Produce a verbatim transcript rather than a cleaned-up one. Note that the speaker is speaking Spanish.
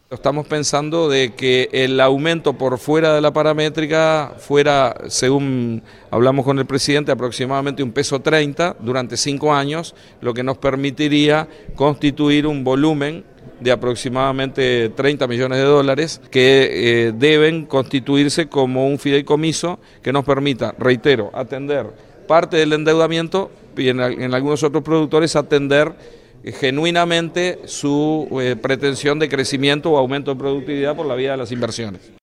Estamos pensando de que el aumento por fuera de la paramétrica fuera, según hablamos con el presidente, aproximadamente un peso treinta durante cinco años, lo que nos permitiría constituir un volumen de aproximadamente treinta millones de dólares que eh, deben constituirse como un fideicomiso que nos permita, reitero, atender parte del endeudamiento y en, en algunos otros productores atender genuinamente su eh, pretensión de crecimiento o aumento de productividad por la vía de las inversiones.